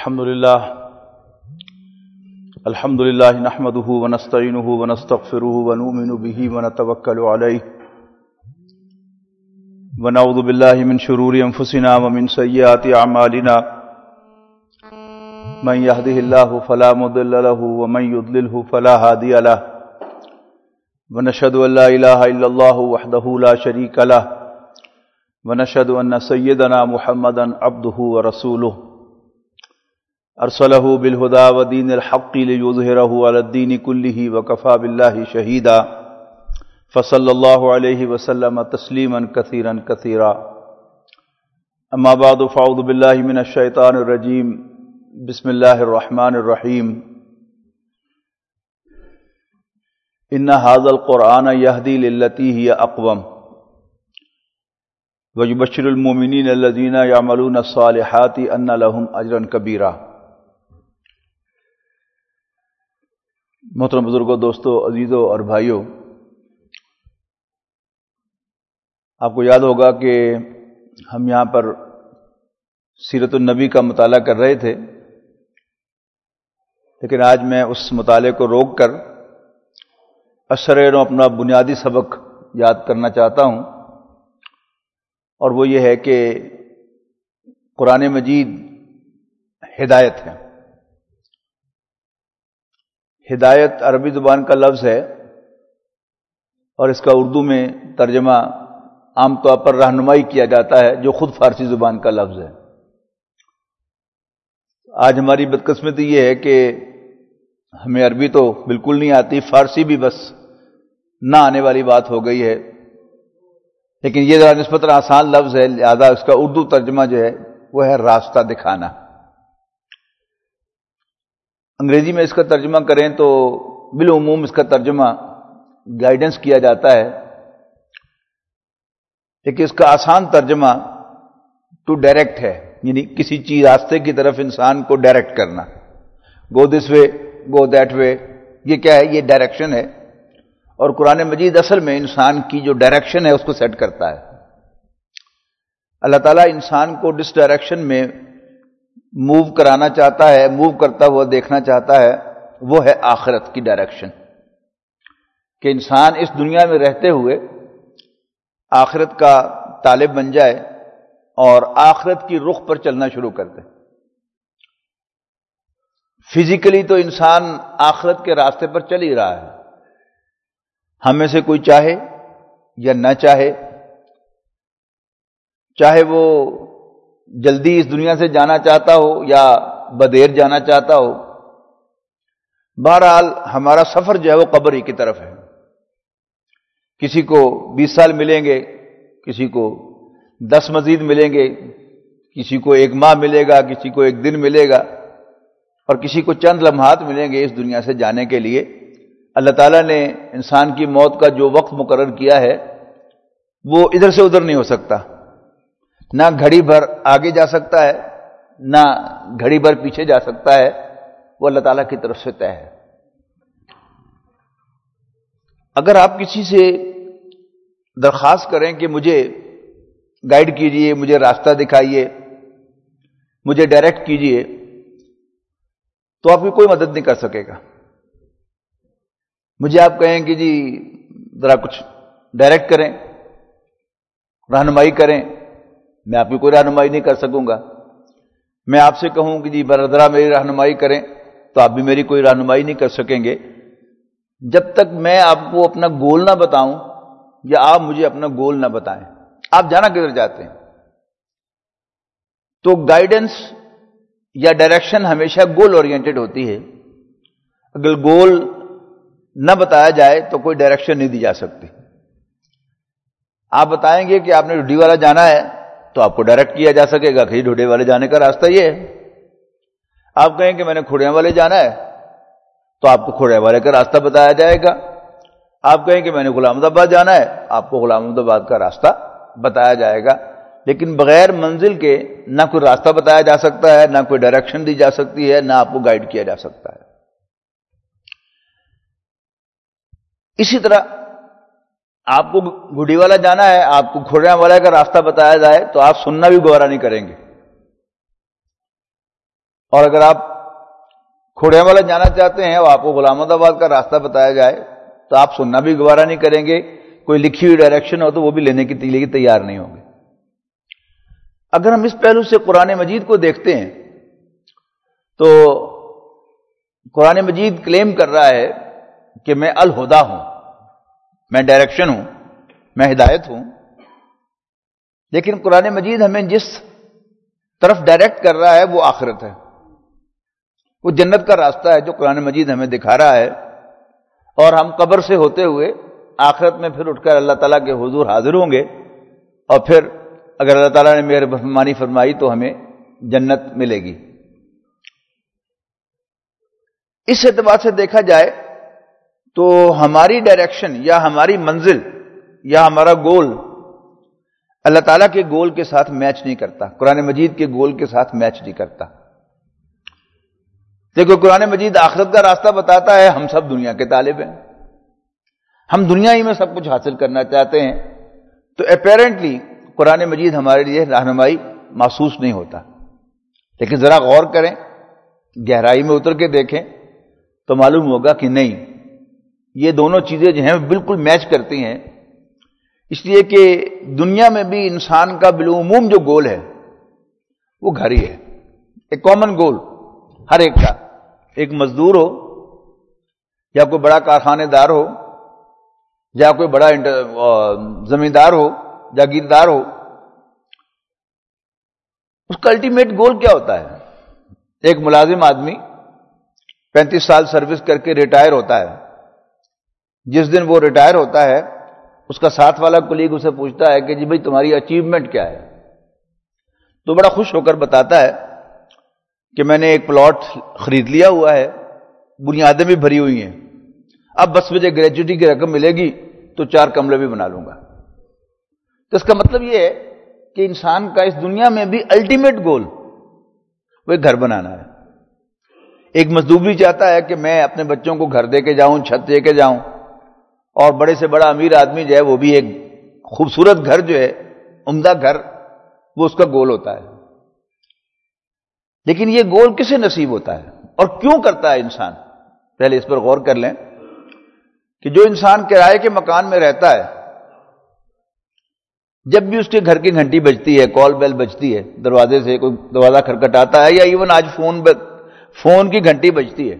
الحمد لله نحمده ونستعينه ونستغفره ونؤمن به ونتوكل عليه ونعوذ بالله من شرور أنفسنا ومن سيئات أعمالنا من يهده الله فلا مضل له ومن يضلله فلا هادي له ونشهد أن لا إله إلا الله وحده لا شريك له ونشهد أن سيدنا محمدا عبده ورسوله أرسله بالهدى ودين الحق ليظهره على الدين كله وكفى بالله شهيدا فصلى الله عليه وسلم تسليما كثيرا كثيرا أما بعد فأعوذ بالله من الشيطان الرجيم بسم الله الرحمن الرحيم إن هذا القرآن يهدي للتي هي أقوم ويبشر المؤمنين الذين يعملون الصالحات أن لهم أجرا كبيرا۔ محترم بزرگوں، دوستوں، عزیزوں اور بھائیوں، آپ کو یاد ہوگا کہ ہم یہاں پر سیرت النبی کا مطالعہ کر رہے تھے، لیکن آج میں اس مطالعے کو روک کر اشرے اپنا بنیادی سبق یاد کرنا چاہتا ہوں، اور وہ یہ ہے کہ قرآن مجید ہدایت ہے۔ ہدایت عربی زبان کا لفظ ہے اور اس کا اردو میں ترجمہ عام طور پر رہنمائی کیا جاتا ہے، جو خود فارسی زبان کا لفظ ہے۔ آج ہماری بدقسمتی یہ ہے کہ ہمیں عربی تو بالکل نہیں آتی، فارسی بھی بس نہ آنے والی بات ہو گئی ہے، لیکن یہ ذرا نسبتاً آسان لفظ ہے، لہذا اس کا اردو ترجمہ جو ہے وہ ہے راستہ دکھانا۔ انگریزی میں اس کا ترجمہ کریں تو بالعموم اس کا ترجمہ گائیڈنس کیا جاتا ہے، لیکن اس کا آسان ترجمہ ٹو ڈائریکٹ ہے، یعنی کسی چیز راستے کی طرف انسان کو ڈائریکٹ کرنا۔ گو دس وے، گو دیٹ وے، یہ کیا ہے؟ یہ ڈائریکشن ہے، اور قرآن مجید اصل میں انسان کی جو ڈائریکشن ہے اس کو سیٹ کرتا ہے۔ اللہ تعالیٰ انسان کو جس ڈائریکشن میں موو کرانا چاہتا ہے، موو کرتا ہوا دیکھنا چاہتا ہے، وہ ہے آخرت کی ڈائریکشن، کہ انسان اس دنیا میں رہتے ہوئے آخرت کا طالب بن جائے اور آخرت کی رخ پر چلنا شروع کر دے۔ فزیکلی تو انسان آخرت کے راستے پر چل ہی رہا ہے، ہم میں سے کوئی چاہے یا نہ چاہے، چاہے وہ جلدی اس دنیا سے جانا چاہتا ہو یا بدیر جانا چاہتا ہو، بہرحال ہمارا سفر جو ہے وہ قبر ہی کی طرف ہے۔ کسی کو 20 سال ملیں گے، کسی کو 10 مزید ملیں گے، کسی کو 1 ماہ ملے گا، کسی کو 1 دن ملے گا، اور کسی کو چند لمحات ملیں گے اس دنیا سے جانے کے لیے۔ اللہ تعالیٰ نے انسان کی موت کا جو وقت مقرر کیا ہے وہ ادھر سے ادھر نہیں ہو سکتا، نہ گھڑی بھر آگے جا سکتا ہے، نہ گھڑی بھر پیچھے جا سکتا ہے، وہ اللہ تعالیٰ کی طرف سے طے ہے۔ اگر آپ کسی سے درخواست کریں کہ مجھے گائیڈ کیجئے، مجھے راستہ دکھائیے، مجھے ڈائریکٹ کیجئے، تو آپ کی کوئی مدد نہیں کر سکے گا۔ مجھے آپ کہیں کہ جی ذرا کچھ ڈائریکٹ کریں، رہنمائی کریں، میں آپ کی کوئی رہنمائی نہیں کر سکوں گا۔ میں آپ سے کہوں کہ جی ذرا میری رہنمائی کریں، تو آپ بھی میری کوئی رہنمائی نہیں کر سکیں گے جب تک میں آپ کو اپنا گول نہ بتاؤں یا آپ مجھے اپنا گول نہ بتائیں۔ آپ جانا کدھر چاہتے ہیں؟ تو گائیڈنس یا ڈائریکشن ہمیشہ گول اورینٹڈ ہوتی ہے۔ اگر گول نہ بتایا جائے تو کوئی ڈائریکشن نہیں دی جا سکتی۔ آپ بتائیں گے کہ آپ نے ڈھڈی والا جانا ہے تو آپ کو ڈائریکٹ کیا جا سکے گا کہ ڈھوڈے والے جانے کا راستہ یہ ہے۔ آپ کہیں کہ میں نے کھوڑیاں والے جانا ہے تو آپ کو کھوڑیاں والے کا راستہ بتایا جائے گا۔ آپ کہیں کہ میں نے غلام آباد جانا ہے، آپ کو غلام آباد کا راستہ بتایا جائے گا، لیکن بغیر منزل کے نہ کوئی راستہ بتایا جا سکتا ہے، نہ کوئی ڈائریکشن دی جا سکتی ہے، نہ آپ کو گائیڈ کیا جا سکتا ہے۔ اسی طرح آپ کو گھڑی والا جانا ہے، آپ کو کھوڑیاں والے کا راستہ بتایا جائے تو آپ سننا بھی گوارا نہیں کریں گے۔ اور اگر آپ کھوڑیا والا جانا چاہتے ہیں اور آپ کو غلام آباد کا راستہ بتایا جائے تو آپ سننا بھی گوارا نہیں کریں گے، کوئی لکھی ہوئی ڈائریکشن ہو تو وہ بھی لینے کے لیے تیار نہیں ہوں گے۔ اگر ہم اس پہلو سے قرآن مجید کو دیکھتے ہیں تو قرآن مجید کلیم کر رہا ہے کہ میں الہدا ہوں، میں ڈائریکشن ہوں، میں ہدایت ہوں، لیکن قرآن مجید ہمیں جس طرف ڈائریکٹ کر رہا ہے وہ آخرت ہے، وہ جنت کا راستہ ہے جو قرآن مجید ہمیں دکھا رہا ہے، اور ہم قبر سے ہوتے ہوئے آخرت میں پھر اٹھ کر اللہ تعالیٰ کے حضور حاضر ہوں گے، اور پھر اگر اللہ تعالیٰ نے مہربانی فرمائی تو ہمیں جنت ملے گی۔ اس اعتبار سے دیکھا جائے تو ہماری ڈائریکشن یا ہماری منزل یا ہمارا گول اللہ تعالیٰ کے گول کے ساتھ میچ نہیں کرتا، قرآن مجید کے گول کے ساتھ میچ نہیں کرتا۔ دیکھو قرآن مجید آخرت کا راستہ بتاتا ہے، ہم سب دنیا کے طالب ہیں، ہم دنیا ہی میں سب کچھ حاصل کرنا چاہتے ہیں، تو اپیرنٹلی قرآن مجید ہمارے لیے رہنمائی محسوس نہیں ہوتا۔ لیکن ذرا غور کریں، گہرائی میں اتر کے دیکھیں تو معلوم ہوگا کہ نہیں، یہ دونوں چیزیں جو ہیں بالکل میچ کرتی ہیں، اس لیے کہ دنیا میں بھی انسان کا بالعموم جو گول ہے وہ گھر ہی ہے، ایک کامن گول ہر ایک کا، ایک مزدور ہو یا کوئی بڑا کارخانے دار ہو یا کوئی بڑا زمیندار ہو، جاگیردار ہو، اس کا الٹیمیٹ گول کیا ہوتا ہے؟ ایک ملازم آدمی 35 سال سروس کر کے ریٹائر ہوتا ہے، جس دن وہ ریٹائر ہوتا ہے اس کا ساتھ والا کولیگ اسے پوچھتا ہے کہ جی بھائی تمہاری اچیومنٹ کیا ہے؟ تو بڑا خوش ہو کر بتاتا ہے کہ میں نے ایک پلاٹ خرید لیا ہوا ہے، بنیادیں بھی بھری ہوئی ہیں، اب بس مجھے گریجوٹی کی رقم ملے گی تو 4 کمرے بھی بنا لوں گا۔ تو اس کا مطلب یہ ہے کہ انسان کا اس دنیا میں بھی الٹیمیٹ گول وہ ایک گھر بنانا ہے۔ ایک مزدور بھی چاہتا ہے کہ میں اپنے بچوں کو گھر دے کے جاؤں، چھت دے کے جاؤں، اور بڑے سے بڑا امیر آدمی جو ہے وہ بھی ایک خوبصورت گھر جو ہے، عمدہ گھر، وہ اس کا گول ہوتا ہے۔ لیکن یہ گول کسے نصیب ہوتا ہے اور کیوں کرتا ہے انسان؟ پہلے اس پر غور کر لیں کہ جو انسان کرائے کے مکان میں رہتا ہے، جب بھی اس کے گھر کی گھنٹی بجتی ہے، کال بیل بجتی ہے، دروازے سے کوئی دروازہ کھٹکھٹاتا ہے، یا ایون آج فون کی گھنٹی بجتی ہے،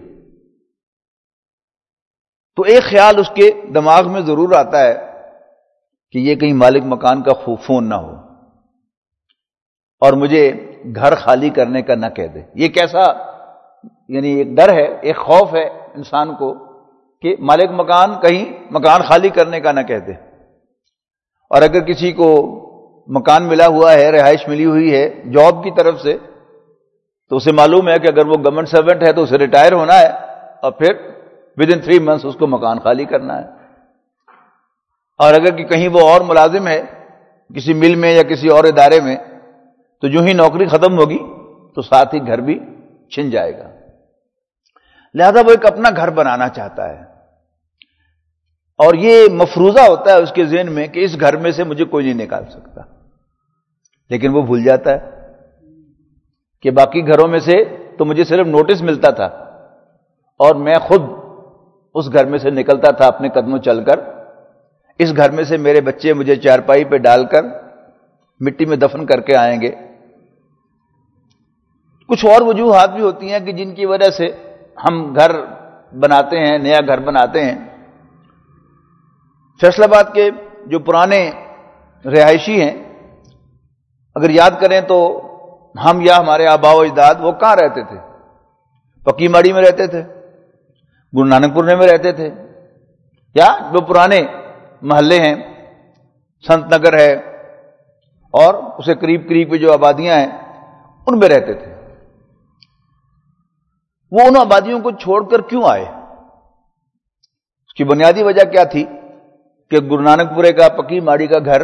تو ایک خیال اس کے دماغ میں ضرور آتا ہے کہ یہ کہیں مالک مکان کا فون نہ ہو اور مجھے گھر خالی کرنے کا نہ کہہ دے۔ یہ کیسا یعنی ایک ڈر ہے، ایک خوف ہے انسان کو کہ مالک مکان کہیں مکان خالی کرنے کا نہ کہہ دے۔ اور اگر کسی کو مکان ملا ہوا ہے، رہائش ملی ہوئی ہے جاب کی طرف سے، تو اسے معلوم ہے کہ اگر وہ گورنمنٹ سرونٹ ہے تو اسے ریٹائر ہونا ہے اور پھر ودن 3 months اس کو مکان خالی کرنا ہے۔ اور اگر کہ کہیں وہ اور ملازم ہے کسی مل میں یا کسی اور ادارے میں، تو جو ہی نوکری ختم ہوگی تو ساتھ ہی گھر بھی چھن جائے گا۔ لہذا وہ ایک اپنا گھر بنانا چاہتا ہے، اور یہ مفروضہ ہوتا ہے اس کے ذہن میں کہ اس گھر میں سے مجھے کوئی نہیں نکال سکتا، لیکن وہ بھول جاتا ہے کہ باقی گھروں میں سے تو مجھے صرف نوٹس ملتا تھا اور میں خود اس گھر میں سے نکلتا تھا اپنے قدموں چل کر، اس گھر میں سے میرے بچے مجھے چارپائی پہ ڈال کر مٹی میں دفن کر کے آئیں گے۔ کچھ اور وجوہات بھی ہوتی ہیں کہ جن کی وجہ سے ہم گھر بناتے ہیں، نیا گھر بناتے ہیں۔ فیصل آباد کے جو پرانے رہائشی ہیں، اگر یاد کریں تو ہم یا ہمارے آباء و اجداد وہ کہاں رہتے تھے؟ پکی ماڑی میں رہتے تھے، گرو نانک پورنے میں رہتے تھے، یا جو پرانے محلے ہیں، سنت نگر ہے اور اسے قریب قریب جو آبادیاں ہیں ان میں رہتے تھے۔ وہ ان آبادیوں کو چھوڑ کر کیوں آئے؟ اس کی بنیادی وجہ کیا تھی کہ گرو نانک پورے کا پکی ماڑی کا گھر،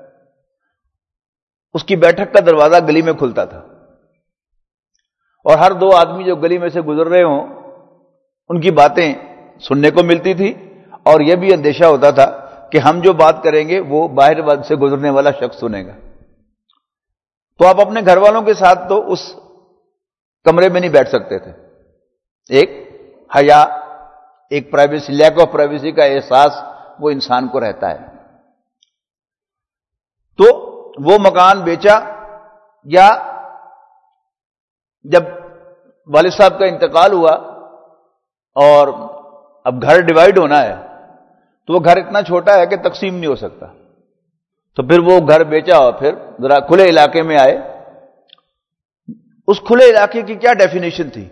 اس کی بیٹھک کا دروازہ گلی میں کھلتا تھا، اور ہر 2 آدمی جو گلی میں سے گزر رہے ہوں ان کی باتیں سننے کو ملتی تھی، اور یہ بھی اندیشہ ہوتا تھا کہ ہم جو بات کریں گے وہ باہر سے گزرنے والا شخص سنے گا۔ تو آپ اپنے گھر والوں کے ساتھ تو اس کمرے میں نہیں بیٹھ سکتے تھے. ایک حیا، ایک پرائیویسی، لیک آف پرائیویسی کا احساس وہ انسان کو رہتا ہے. تو وہ مکان بیچا، یا جب والد صاحب کا انتقال ہوا اور اب گھر ڈیوائیڈ ہونا ہے تو وہ گھر اتنا چھوٹا ہے کہ تقسیم نہیں ہو سکتا، تو پھر وہ گھر بیچا اور پھر ذرا کھلے علاقے میں آئے. اس کھلے علاقے کی کیا ڈیفینیشن تھی؟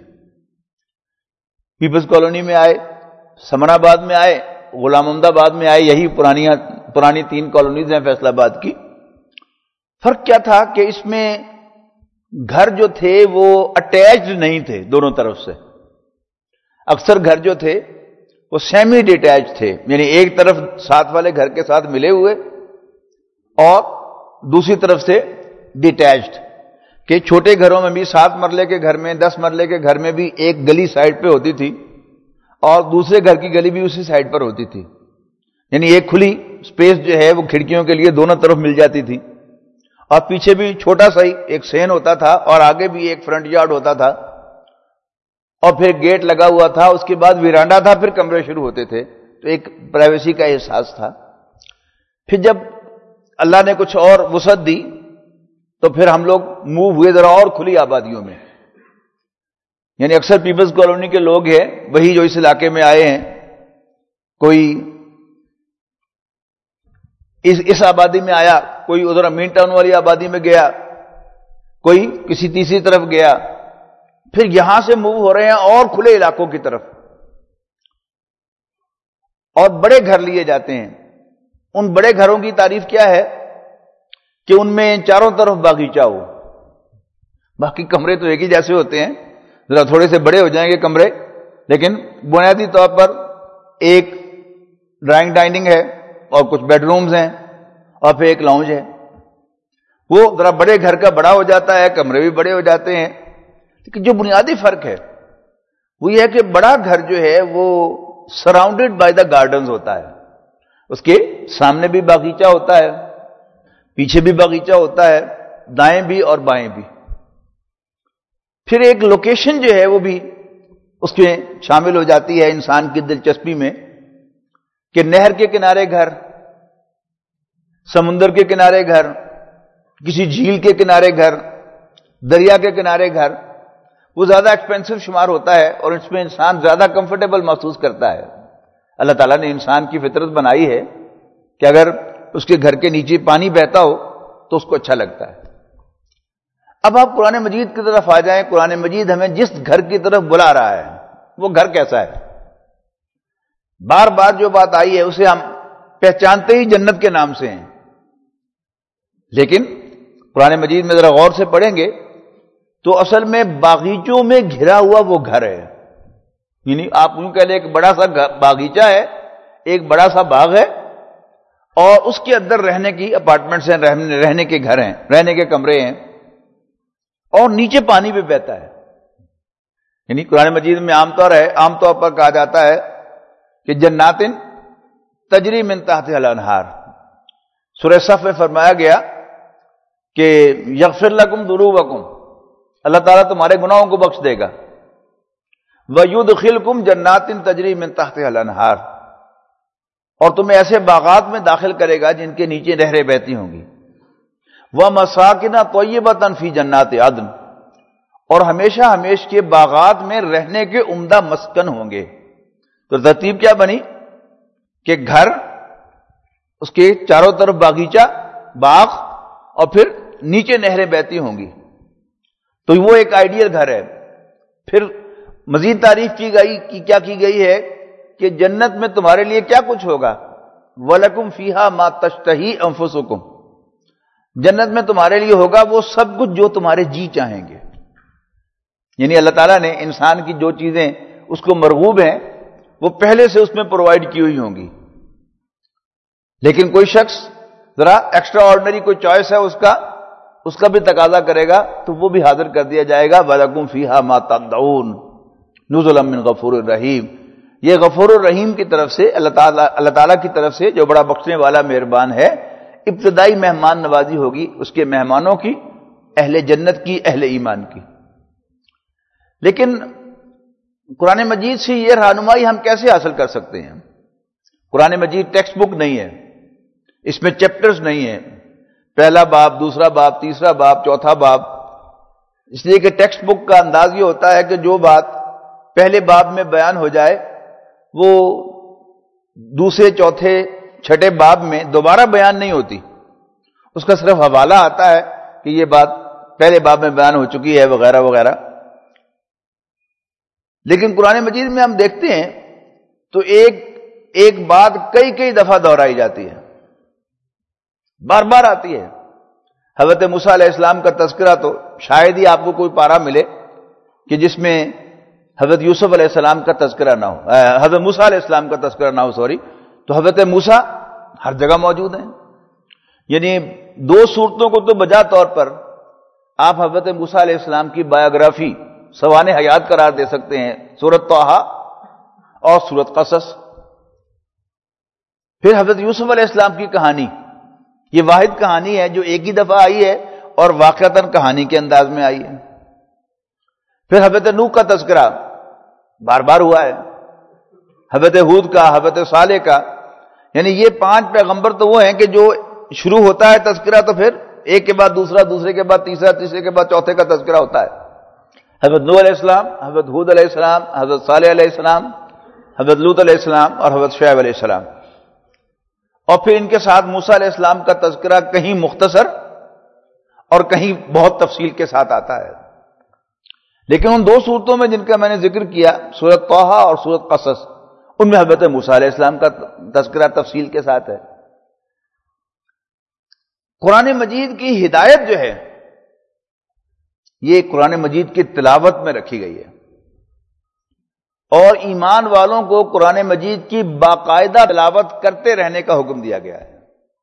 پیپلز کالونی میں آئے، سمن آباد میں آئے، غلام محمد آباد میں آئے، یہی پرانی 3 کالونیز ہیں فیصل آباد کی. فرق کیا تھا کہ اس میں گھر جو تھے وہ اٹیچڈ نہیں تھے دونوں طرف سے. اکثر گھر جو تھے وہ سیمی ڈیٹیچ تھے، یعنی ایک طرف ساتھ والے گھر کے ساتھ ملے ہوئے اور دوسری طرف سے ڈیٹیچڈ، کہ چھوٹے گھروں میں بھی 7 مرلے کے گھر میں 10 مرلے کے گھر میں بھی ایک گلی سائڈ پہ ہوتی تھی اور دوسرے گھر کی گلی بھی اسی سائڈ پر ہوتی تھی، یعنی ایک کھلی سپیس جو ہے وہ کھڑکیوں کے لیے دونوں طرف مل جاتی تھی، اور پیچھے بھی چھوٹا سا ہی ایک سین ہوتا تھا اور آگے بھی ایک فرنٹ یارڈ ہوتا تھا اور پھر گیٹ لگا ہوا تھا، اس کے بعد ویرانڈا تھا، پھر کمرے شروع ہوتے تھے. تو ایک پرائیویسی کا احساس تھا. پھر جب اللہ نے کچھ اور وسعت دی تو پھر ہم لوگ موو ہوئے ذرا اور کھلی آبادیوں میں. یعنی اکثر پیپلز کالونی کے لوگ ہیں وہی جو اس علاقے میں آئے ہیں، کوئی اس آبادی میں آیا، کوئی ادھر امین ٹاؤن والی آبادی میں گیا، کوئی کسی تیسری طرف گیا، پھر یہاں سے موو ہو رہے ہیں اور کھلے علاقوں کی طرف، اور بڑے گھر لیے جاتے ہیں. ان بڑے گھروں کی تعریف کیا ہے کہ ان میں چاروں طرف باغیچہ ہو. باقی کمرے تو ایک ہی جیسے ہوتے ہیں، ذرا تھوڑے سے بڑے ہو جائیں گے کمرے، لیکن بنیادی طور پر ایک ڈرائنگ ڈائننگ ہے اور کچھ بیڈ رومز ہیں اور پھر ایک لاؤنج ہے. وہ ذرا بڑے گھر کا بڑا ہو جاتا ہے، کمرے بھی بڑے ہو جاتے ہیں، لیکن جو بنیادی فرق ہے وہ یہ ہے کہ بڑا گھر جو ہے وہ سراؤنڈیڈ بائی دا گارڈنز ہوتا ہے. اس کے سامنے بھی باغیچہ ہوتا ہے، پیچھے بھی باغیچہ ہوتا ہے، دائیں بھی اور بائیں بھی. پھر ایک لوکیشن جو ہے وہ بھی اس میں شامل ہو جاتی ہے انسان کی دلچسپی میں، کہ نہر کے کنارے گھر، سمندر کے کنارے گھر، کسی جھیل کے کنارے گھر، دریا کے کنارے گھر، وہ زیادہ ایکسپینسو شمار ہوتا ہے اور اس میں انسان زیادہ کمفرٹیبل محسوس کرتا ہے. اللہ تعالیٰ نے انسان کی فطرت بنائی ہے کہ اگر اس کے گھر کے نیچے پانی بہتا ہو تو اس کو اچھا لگتا ہے. اب آپ قرآن مجید کی طرف آ جائیں. قرآن مجید ہمیں جس گھر کی طرف بلا رہا ہے وہ گھر کیسا ہے؟ بار بار جو بات آئی ہے اسے ہم پہچانتے ہی جنت کے نام سے ہیں، لیکن قرآن مجید میں ذرا غور سے پڑھیں گے تو اصل میں باغیچوں میں گھرا ہوا وہ گھر ہے. یعنی آپ یوں کہہ لیں ایک بڑا سا باغیچہ ہے، ایک بڑا سا باغ ہے، اور اس کے اندر رہنے کی اپارٹمنٹس ہیں، رہنے کے گھر ہیں، رہنے کے کمرے ہیں، اور نیچے پانی بھی بہتا ہے. یعنی قرآن مجید میں عام طور پر کہا جاتا ہے کہ جنات تجری من تحتها الانہار. سورہ صف میں فرمایا گیا کہ یغفر لکم ذنوبکم، اللہ تعالیٰ تمہارے گناہوں کو بخش دے گا. وَيُدْخِلْكُمْ جَنَّاتٍ تَجْرِي مِن تَحْتِهَا الْأَنْهَارُ، اور تمہیں ایسے باغات میں داخل کرے گا جن کے نیچے نہریں بہتی ہوں گی. وَمَسَاكِنَ طَيِّبَةً فِي جَنَّاتِ عَدْنٍ، اور ہمیشہ ہمیش کے باغات میں رہنے کے عمدہ مسکن ہوں گے. تو ترتیب کیا بنی کہ گھر، اس کے چاروں طرف باغیچہ، باغ، اور پھر نیچے نہریں بہتی ہوں گی. تو وہ ایک آئیڈیل گھر ہے. پھر مزید تعریف کیا کی گئی ہے کہ جنت میں تمہارے لیے کیا کچھ ہوگا. وَلَكُمْ فِيهَا مَا تَشْتَهِي أَنفُسُكُمْ، جنت میں تمہارے لیے ہوگا وہ سب کچھ جو تمہارے جی چاہیں گے. یعنی اللہ تعالیٰ نے انسان کی جو چیزیں اس کو مرغوب ہیں وہ پہلے سے اس میں پرووائڈ کی ہوئی ہوں گی. لیکن کوئی شخص ذرا ایکسٹرا آرڈنری کوئی چوائس ہے اس کا بھی تقاضا کرے گا تو وہ بھی حاضر کر دیا جائے گا. وَلَكُمْ فِيهَا مَا تَدَّعُونَ نُزُلًا مِّن غَفُورٍ رَحِيمٍ. یہ غفور الرحیم کی طرف سے اللہ تعالیٰ کی طرف سے جو بڑا بخشنے والا مہربان ہے، ابتدائی مہمان نوازی ہوگی اس کے مہمانوں کی، اہل جنت کی، اہل ایمان کی. لیکن قرآن مجید سے یہ رہنمائی ہم کیسے حاصل کر سکتے ہیں؟ قرآن مجید ٹیکسٹ بک نہیں ہے، اس میں چیپٹرز نہیں ہیں، پہلا باب، دوسرا باب، تیسرا باب، چوتھا باب، اس لیے کہ ٹیکسٹ بک کا انداز یہ ہوتا ہے کہ جو بات پہلے باب میں بیان ہو جائے وہ دوسرے، چوتھے، چھٹے باب میں دوبارہ بیان نہیں ہوتی، اس کا صرف حوالہ آتا ہے کہ یہ بات پہلے باب میں بیان ہو چکی ہے وغیرہ وغیرہ۔ لیکن قرآن مجید میں ہم دیکھتے ہیں تو ایک بات کئی دفعہ دہرائی جاتی ہے، بار بار آتی ہے۔ حضرت موسیٰ علیہ السلام کا تذکرہ تو شاید ہی آپ کو کوئی پارہ ملے کہ جس میں حضرت یوسف علیہ السلام کا تذکرہ نہ ہو، حضرت موسیٰ علیہ السلام کا تذکرہ نہ ہو، تو حضرت موسیٰ ہر جگہ موجود ہیں۔ یعنی دو صورتوں کو تو بجا طور پر آپ حضرت موسیٰ علیہ السلام کی بایوگرافی سوانح حیات قرار دے سکتے ہیں، سورۃ طٰہٰ اور سورۃ قصص۔ پھر حضرت یوسف علیہ السلام کی کہانی، یہ واحد کہانی ہے جو ایک ہی دفعہ آئی ہے اور واقعتاً کہانی کے انداز میں آئی ہے۔ پھر حضرت نوح کا تذکرہ بار بار ہوا ہے، حضرت ہود کا، حضرت صالح کا، یعنی یہ 5 پیغمبر تو وہ ہیں کہ جو شروع ہوتا ہے تذکرہ تو پھر ایک کے بعد دوسرا، دوسرے کے بعد تیسرا، تیسرے کے بعد چوتھے کا تذکرہ ہوتا ہے۔ حضرت نوح علیہ السلام، حضرت ہود علیہ السلام، حضرت صالح علیہ السلام، حضرت لوط علیہ السلام اور حضرت شعیب علیہ السلام، اور پھر ان کے ساتھ موسیٰ علیہ السلام کا تذکرہ کہیں مختصر اور کہیں بہت تفصیل کے ساتھ آتا ہے۔ لیکن ان دو صورتوں میں جن کا میں نے ذکر کیا، سورۃ طٰہٰ اور سورۃ قصص، ان میں حضرت موسیٰ علیہ السلام کا تذکرہ تفصیل کے ساتھ ہے۔ قرآن مجید کی ہدایت جو ہے یہ قرآن مجید کی تلاوت میں رکھی گئی ہے، اور ایمان والوں کو قرآن مجید کی باقاعدہ تلاوت کرتے رہنے کا حکم دیا گیا ہے۔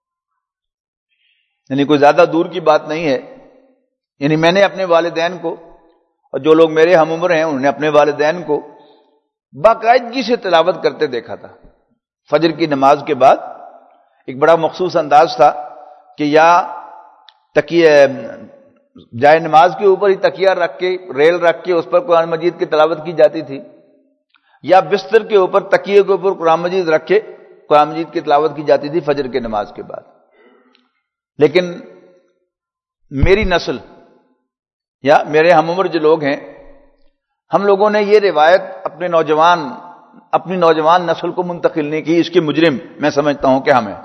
یعنی کوئی زیادہ دور کی بات نہیں ہے۔ یعنی میں نے اپنے والدین کو، اور جو لوگ میرے ہم عمر ہیں انہوں نے اپنے والدین کو باقاعدگی سے تلاوت کرتے دیکھا تھا۔ فجر کی نماز کے بعد ایک بڑا مخصوص انداز تھا کہ یا تکیہ جائے نماز کے اوپر ہی تکیہ رکھ کے، ریل رکھ کے اس پر قرآن مجید کی تلاوت کی جاتی تھی، یا بستر کے اوپر تکیے کے اوپر قرآن مجید رکھ کے قرآن مجید کی تلاوت کی جاتی تھی فجر کی نماز کے بعد۔ لیکن میری نسل یا میرے ہم عمر جو لوگ ہیں، ہم لوگوں نے یہ روایت اپنی نوجوان نسل کو منتقل نہیں کی۔ اس کے مجرم میں سمجھتا ہوں کہ ہمیں،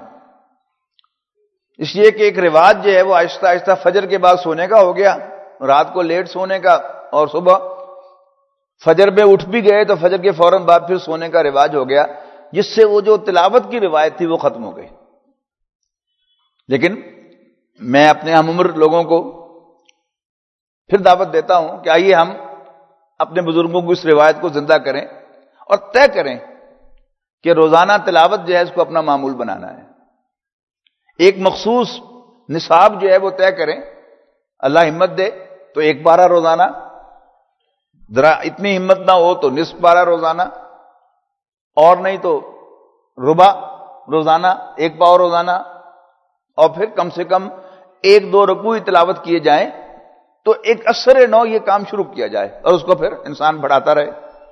اس لیے کہ ایک رواج جو ہے وہ آہستہ آہستہ فجر کے بعد سونے کا ہو گیا، رات کو لیٹ سونے کا، اور صبح فجر میں اٹھ بھی گئے تو فجر کے فوراً بعد پھر سونے کا رواج ہو گیا، جس سے وہ جو تلاوت کی روایت تھی وہ ختم ہو گئی۔ لیکن میں اپنے ہم عمر لوگوں کو پھر دعوت دیتا ہوں کہ آئیے ہم اپنے بزرگوں کو اس روایت کو زندہ کریں اور طے کریں کہ روزانہ تلاوت جو ہے اس کو اپنا معمول بنانا ہے۔ ایک مخصوص نصاب جو ہے وہ طے کریں، اللہ ہمت دے تو 1 پارہ روزانہ، ذرا اتنی ہمت نہ ہو تو نصف پارہ روزانہ، اور نہیں تو ربع روزانہ، 1 پاؤ روزانہ، اور پھر کم سے کم 1-2 رکوع تلاوت کیے جائیں، تو ایک اثر نو یہ کام شروع کیا جائے اور اس کو پھر انسان بڑھاتا رہے۔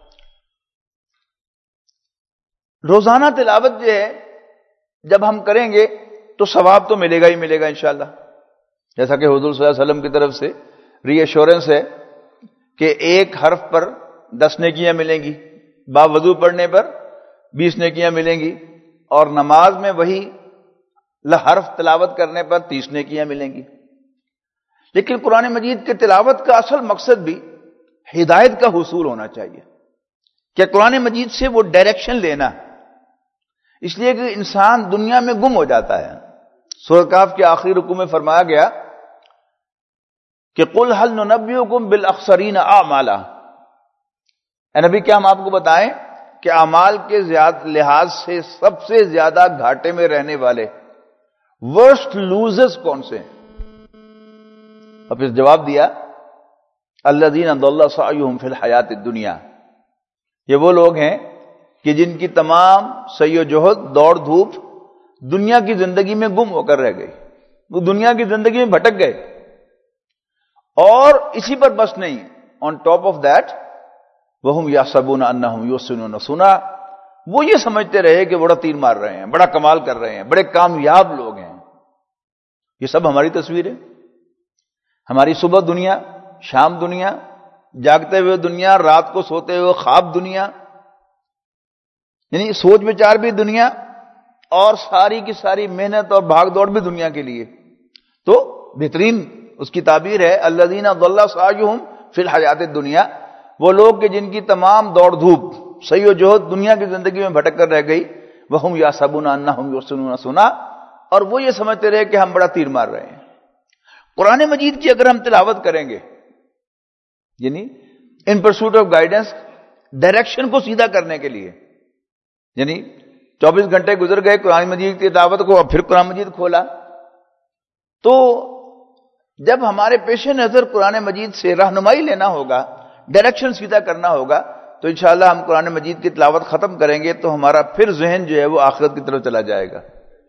روزانہ تلاوت جو ہے جب ہم کریں گے تو ثواب تو ملے گا ہی ملے گا انشاءاللہ، جیسا کہ حضور صلی اللہ علیہ وسلم کی طرف سے ری ایشورنس ہے کہ 1 حرف پر 10 نیکیاں ملیں گی، باوضو پڑھنے پر 20 نیکیاں ملیں گی، اور نماز میں وہی حرف تلاوت کرنے پر 30 نیکیاں ملیں گی۔ لیکن قرآن مجید کے تلاوت کا اصل مقصد بھی ہدایت کا حصول ہونا چاہیے، کہ قرآن مجید سے وہ ڈائریکشن لینا، اس لیے کہ انسان دنیا میں گم ہو جاتا ہے۔ سورۃ کہف کے آخری رکوع میں فرمایا گیا کہ قُلْ هَلْ نُنَبِّئُكُمْ بِالْأَخْسَرِينَ أَعْمَالًا، اے نبی کیا ہم آپ کو بتائیں کہ اعمال کے لحاظ سے سب سے زیادہ گھاٹے میں رہنے والے، ورسٹ لوزرز کون سے ہیں؟ اور پھر جواب دیا الذین ضل سعیہم فی الحیات الدنیا، یہ وہ لوگ ہیں کہ جن کی تمام سعی و جہد، دوڑ دھوپ دنیا کی زندگی میں گم ہو کر رہ گئی، وہ دنیا کی زندگی میں بھٹک گئے، اور اسی پر بس نہیں، آن ٹاپ آف دیٹ وَهُمْ يَحْسَبُونَ أَنَّهُمْ يُحْسِنُونَ صُنْعًا، وہ یہ سمجھتے رہے کہ بڑا تیر مار رہے ہیں، بڑا کمال کر رہے ہیں، بڑے کامیاب لوگ ہیں۔ یہ سب ہماری تصویر ہے، ہماری صبح دنیا، شام دنیا، جاگتے ہوئے دنیا، رات کو سوتے ہوئے خواب دنیا، یعنی سوچ بچار بھی دنیا، اور ساری کی ساری محنت اور بھاگ دوڑ بھی دنیا کے لیے۔ تو بہترین اس کی تعبیر ہے الذین ضل سعیہم فی الحیات الدنیا، وہ لوگ کہ جن کی تمام دوڑ دھوپ، سعی و جہد دنیا کی زندگی میں بھٹک کر رہ گئی، وہم یحسبون انہم یحسنون صنعا، اور وہ یہ سمجھتے رہے کہ ہم بڑا تیر مار رہے ہیں۔ قرآن مجید کی اگر ہم تلاوت کریں گے، یعنی in pursuit of guidance, direction کو سیدھا کرنے کے لیے، یعنی 24 گھنٹے گزر گئے قرآن مجید کی تلاوت کو، اور پھر قرآن مجید کھولا، تو جب ہمارے پیش نظر قرآن مجید سے رہنمائی لینا ہوگا، ڈائریکشن سیدھا کرنا ہوگا، تو انشاءاللہ ہم قرآن مجید کی تلاوت ختم کریں گے تو ہمارا پھر ذہن جو ہے وہ آخرت کی طرف چلا جائے گا۔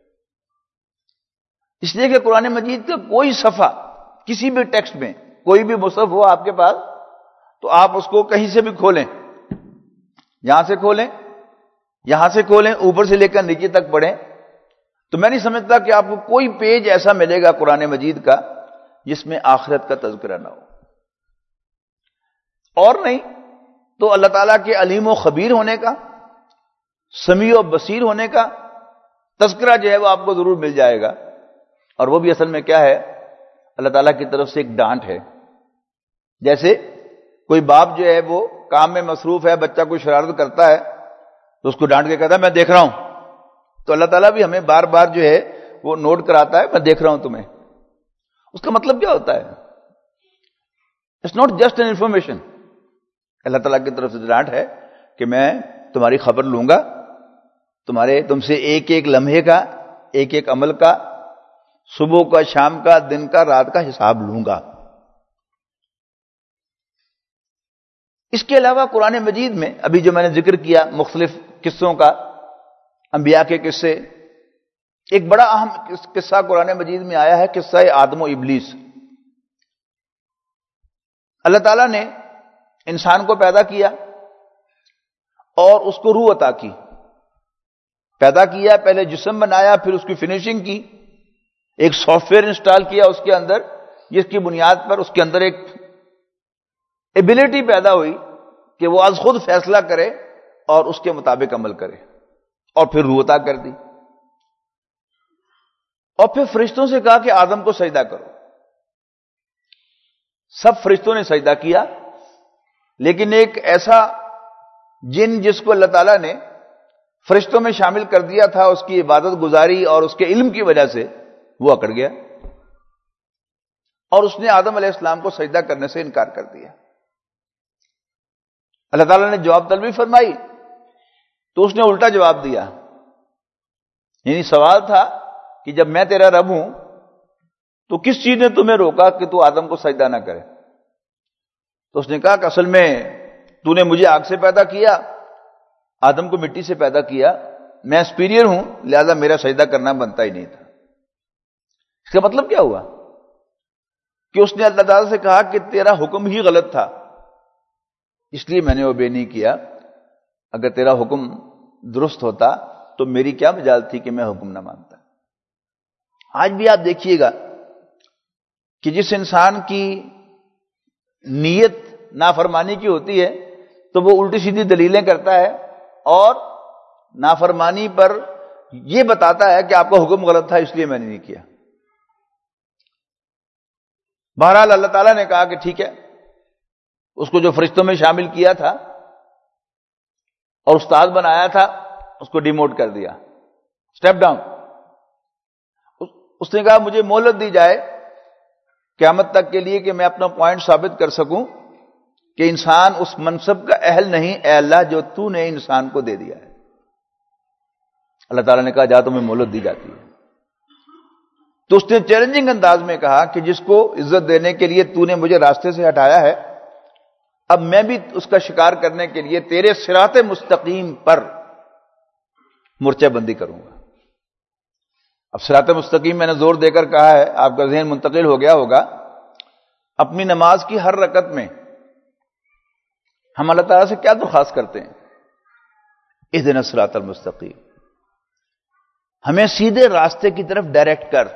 اس لیے کہ قرآن مجید کا کوئی صفحہ کسی بھی ٹیکسٹ میں، کوئی بھی مصحف ہو آپ کے پاس، تو آپ اس کو کہیں سے بھی کھولیں، یہاں سے کھولیں، یہاں سے کھولیں، اوپر سے لے کر نیچے تک پڑھیں، تو میں نہیں سمجھتا کہ آپ کو کوئی پیج ایسا ملے گا قرآن مجید کا جس میں آخرت کا تذکرہ نہ ہو، اور نہیں تو اللہ تعالیٰ کے علیم و خبیر ہونے کا، سمیع و بصیر ہونے کا تذکرہ جو ہے وہ آپ کو ضرور مل جائے گا۔ اور وہ بھی اصل میں کیا ہے، اللہ تعالیٰ کی طرف سے ایک ڈانٹ ہے۔ جیسے کوئی باپ جو ہے وہ کام میں مصروف ہے، بچہ کوئی شرارت کرتا ہے تو اس کو ڈانٹ کے کہتا ہے میں دیکھ رہا ہوں، تو اللہ تعالیٰ بھی ہمیں بار بار جو ہے وہ نوٹ کراتا ہے میں دیکھ رہا ہوں تمہیں۔ اس کا مطلب کیا ہوتا ہے؟ It's not just an information, اللہ تعالیٰ کی طرف سے ڈانٹ ہے کہ میں تمہاری خبر لوں گا، تم سے ایک ایک لمحے کا، ایک ایک عمل کا، صبح کا، شام کا، دن کا، رات کا حساب لوں گا۔ اس کے علاوہ قرآن مجید میں ابھی جو میں نے ذکر کیا مختلف قصوں کا، انبیاء کے قصے، ایک بڑا اہم قصہ قرآن مجید میں آیا ہے، قصہ آدم و ابلیس۔ اللہ تعالیٰ نے انسان کو پیدا کیا اور اس کو روح عطا کی، پیدا کیا، پہلے جسم بنایا، پھر اس کی فنیشنگ کی، ایک سافٹ ویئر انسٹال کیا اس کے اندر، جس کی بنیاد پر اس کے اندر ایک ایبلٹی پیدا ہوئی کہ وہ از خود فیصلہ کرے اور اس کے مطابق عمل کرے، اور پھر روح عطا کر دی، اور پھر فرشتوں سے کہا کہ آدم کو سجدہ کرو۔ سب فرشتوں نے سجدہ کیا، لیکن ایک ایسا جن جس کو اللہ تعالیٰ نے فرشتوں میں شامل کر دیا تھا، اس کی عبادت گزاری اور اس کے علم کی وجہ سے وہ اکڑ گیا، اور اس نے آدم علیہ السلام کو سجدہ کرنے سے انکار کر دیا۔ اللہ تعالیٰ نے جواب طلبی فرمائی تو اس نے الٹا جواب دیا، یعنی سوال تھا کہ جب میں تیرا رب ہوں تو کس چیز نے تمہیں روکا کہ تو آدم کو سجدہ نہ کرے؟ تو اس نے کہا کہ اصل میں تو نے مجھے آگ سے پیدا کیا، آدم کو مٹی سے پیدا کیا، میں سپیریئر ہوں، لہذا میرا سجدہ کرنا بنتا ہی نہیں تھا۔ اس کا مطلب کیا ہوا کہ اس نے اللہ تعالیٰ سے کہا کہ تیرا حکم ہی غلط تھا، اس لیے میں نے اوبے نہیں کیا، اگر تیرا حکم درست ہوتا تو میری کیا مجال تھی کہ میں حکم نہ مانتا۔ آج بھی آپ دیکھیے گا کہ جس انسان کی نیت نافرمانی کی ہوتی ہے تو وہ الٹی سیدھی دلیلیں کرتا ہے اور نافرمانی پر یہ بتاتا ہے کہ آپ کا حکم غلط تھا اس لیے میں نے نہیں کیا۔ بہرحال اللہ تعالیٰ نے کہا کہ ٹھیک ہے، اس کو جو فرشتوں میں شامل کیا تھا اور استاد بنایا تھا اس کو ڈیموٹ کر دیا، اسٹیپ ڈاؤن۔ اس نے کہا مجھے مہلت دی جائے قیامت تک کے لیے کہ میں اپنا پوائنٹ ثابت کر سکوں کہ انسان اس منصب کا اہل نہیں، اے اللہ جو تو نے انسان کو دے دیا ہے۔ اللہ تعالیٰ نے کہا جا تمہیں مہلت دی جاتی ہے۔ تو اس نے چیلنجنگ انداز میں کہا کہ جس کو عزت دینے کے لیے تو نے مجھے راستے سے ہٹایا ہے، اب میں بھی اس کا شکار کرنے کے لیے تیرے صراط مستقیم پر مورچہ بندی کروں گا۔ اب صراط مستقیم میں نے زور دے کر کہا ہے، آپ کا ذہن منتقل ہو گیا ہوگا، اپنی نماز کی ہر رکعت میں ہم اللہ تعالیٰ سے کیا درخواست کرتے ہیں؟ اہدنا الصراط المستقیم، ہمیں سیدھے راستے کی طرف ڈائریکٹ کر۔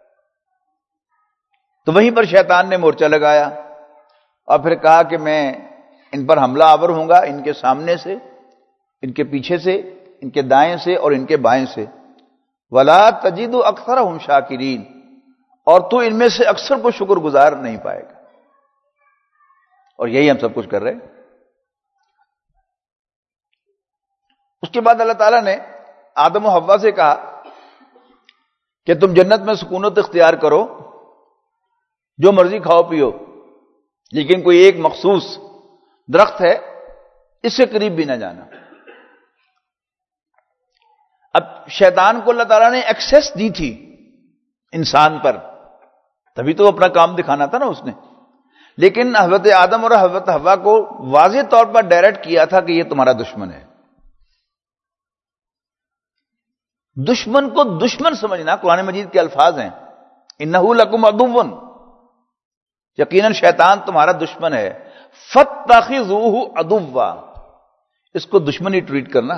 تو وہیں پر شیطان نے مورچہ لگایا اور پھر کہا کہ میں ان پر حملہ آور ہوں گا، ان کے سامنے سے، ان کے پیچھے سے، ان کے دائیں سے اور ان کے بائیں سے۔ وَلَا تَجِدُ أَكْثَرَهُمْ شَاكِرِينَ، اور تو ان میں سے اکثر کو شکر گزار نہیں پائے گا۔ اور یہی ہم سب کچھ کر رہے ہیں۔ اس کے بعد اللہ تعالیٰ نے آدم و حوا سے کہا کہ تم جنت میں سکونت اختیار کرو، جو مرضی کھاؤ پیو، لیکن کوئی ایک مخصوص درخت ہے، اس سے قریب بھی نہ جانا۔ اب شیطان کو اللہ تعالیٰ نے ایکسیس دی تھی انسان پر، تبھی تو اپنا کام دکھانا تھا نا اس نے، لیکن حضرت آدم اور حضرت حوا کو واضح طور پر ڈائریکٹ کیا تھا کہ یہ تمہارا دشمن ہے۔ دشمن کو دشمن سمجھنا قرآن مجید کے الفاظ ہیں، انہ لکم عدو، یقیناً شیطان تمہارا دشمن ہے، فاتخذوہ عدوا، اس کو دشمن ہی ٹریٹ کرنا۔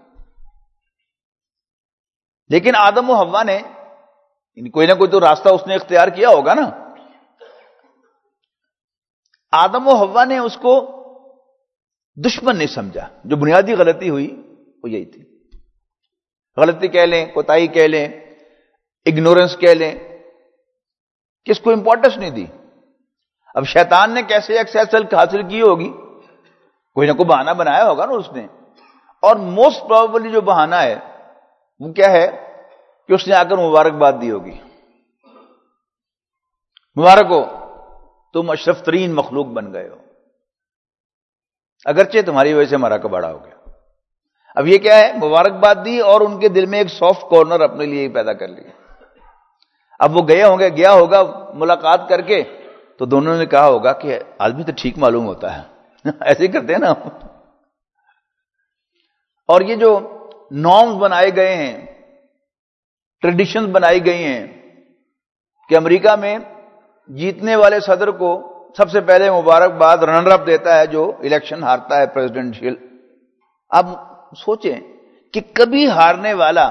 لیکن آدم و حوا نے کوئی نہ کوئی تو راستہ اس نے اختیار کیا ہوگا نا۔ آدم و حوا نے اس کو دشمن نہیں سمجھا۔ جو بنیادی غلطی ہوئی وہ یہی تھی، غلطی کہہ لیں، کوتاہی کہہ لیں، اگنورنس کہہ لیں، کہ اس کو امپورٹنس نہیں دی۔ اب شیطان نے کیسے ایکسیس حاصل کی ہوگی؟ کوئی نہ کوئی بہانہ بنایا ہوگا نا اس نے، اور موسٹ پروبیبلی جو بہانہ ہے وہ کیا ہے کہ اس نے آ کر مبارکباد دی ہوگی، مبارک ہو تم اشرف ترین مخلوق بن گئے ہو، اگرچہ تمہاری وجہ سے ہمارا کباڑا ہو گیا۔ اب یہ کیا ہے؟ مبارکباد دی اور ان کے دل میں ایک سافٹ کارنر اپنے لیے پیدا کر لیا۔ اب وہ گیا ہوگا ملاقات کر کے، تو دونوں نے کہا ہوگا کہ آدمی تو ٹھیک معلوم ہوتا ہے ایسے ہی کرتے ہیں نا۔ اور یہ جو نارمز بنائے گئے ہیں، ٹریڈیشنز بنائی گئی ہیں کہ امریکہ میں جیتنے والے صدر کو سب سے پہلے مبارکباد رنر اپ دیتا ہے جو الیکشن ہارتا ہے پریزیڈنشیل۔ اب سوچیں کہ کبھی ہارنے والا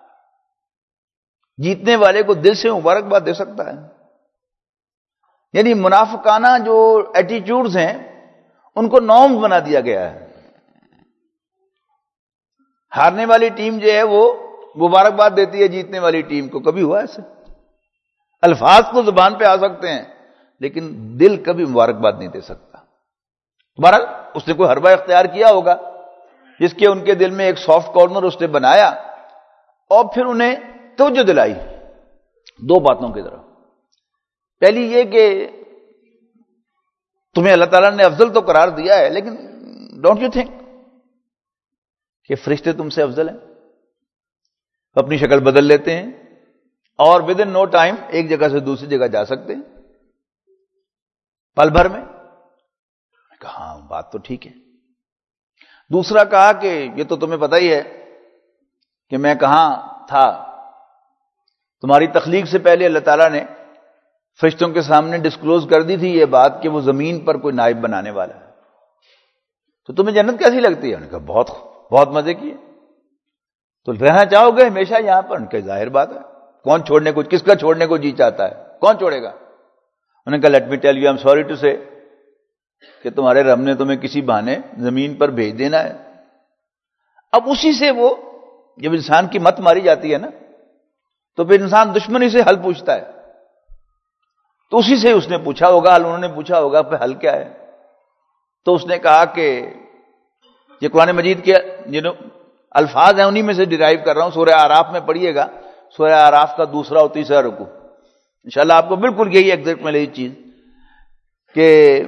جیتنے والے کو دل سے مبارکباد دے سکتا ہے؟ یعنی منافقانہ جو ایٹیٹیوڈز ہیں ان کو نارمز بنا دیا گیا ہے۔ ہارنے والی ٹیم جو ہے وہ مبارکباد دیتی ہے جیتنے والی ٹیم کو، کبھی ہوا ایسے؟ الفاظ تو زبان پہ آ سکتے ہیں لیکن دل کبھی مبارکباد نہیں دے سکتا۔ بہرحال اس نے کوئی حربہ اختیار کیا ہوگا جس کے ان کے دل میں ایک سافٹ کارنر اس نے بنایا، اور پھر انہیں توجہ دلائی دو باتوں کی طرف۔ پہلی یہ کہ تمہیں اللہ تعالیٰ نے افضل تو قرار دیا ہے، لیکن ڈونٹ یو تھنک کہ فرشتے تم سے افضل ہیں؟ اپنی شکل بدل لیتے ہیں اور ود ان نو ٹائم ایک جگہ سے دوسری جگہ جا سکتے ہیں پل بھر میں۔ کہا ہاں بات تو ٹھیک ہے۔ دوسرا کہا کہ یہ تو تمہیں پتہ ہی ہے کہ میں کہاں تھا، تمہاری تخلیق سے پہلے اللہ تعالیٰ نے فرشتوں کے سامنے ڈسکلوز کر دی تھی یہ بات کہ وہ زمین پر کوئی نائب بنانے والا ہے، تو تمہیں جنت کیسی لگتی ہے؟ انہوں نے کہا بہت بہت مزے کی ہے۔ تو رہنا چاہو گے ہمیشہ یہاں پر؟ ان کا ظاہر بات ہے، کون چھوڑنے کو، کس کا چھوڑنے کو جی چاہتا ہے؟ کون چھوڑے گا؟ انہوں نے کہا let me tell you, I am sorry to سے کہ تمہارے رب نے تمہیں کسی بہانے زمین پر بھیج دینا ہے۔ اب اسی سے وہ جب انسان کی مت ماری جاتی ہے نا تو پھر انسان دشمنی سے حل پوچھتا ہے، تو اسی سے اس نے پوچھا ہوگا حل، انہوں نے پوچھا ہوگا پھر حل کیا ہے؟ تو اس نے کہا کہ یہ قرآن مجید کے الفاظ ہیں انہی میں سے ڈرائیو کر رہا ہوں، سورہ اعراف میں پڑھیے گا، سورہ اعراف کا 2 اور 3 رکوع، انشاءاللہ آپ کو بالکل یہی ایگزیکٹ ملے یہ چیز کہ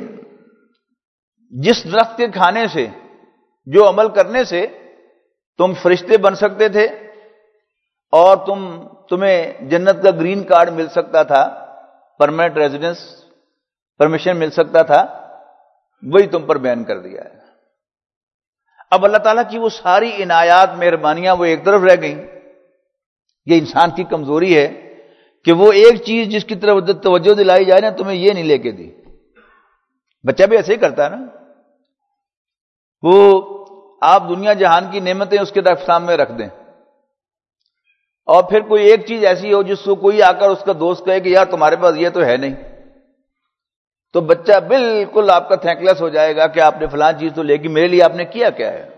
جس درخت کے کھانے سے، جو عمل کرنے سے تم فرشتے بن سکتے تھے اور تمہیں جنت کا گرین کارڈ مل سکتا تھا، پرماننٹ ریزیڈنس پرمیشن مل سکتا تھا، وہی تم پر بیان کر دیا ہے۔ اب اللہ تعالیٰ کی وہ ساری عنایات مہربانیاں وہ ایک طرف رہ گئیں۔ یہ انسان کی کمزوری ہے کہ وہ ایک چیز جس کی طرف توجہ دلائی جائے نا، تمہیں یہ نہیں لے کے دی۔ بچہ بھی ایسے ہی کرتا ہے نا، وہ آپ دنیا جہان کی نعمتیں اس کے سامنے رکھ دیں اور پھر کوئی ایک چیز ایسی ہو جس کو کوئی آ کر اس کا دوست کہے کہ یار تمہارے پاس یہ تو ہے نہیں، تو بچہ بالکل آپ کا تھینکلیس ہو جائے گا کہ آپ نے فلاں چیز تو لے گی، میرے لیے آپ نے کیا کیا ہے؟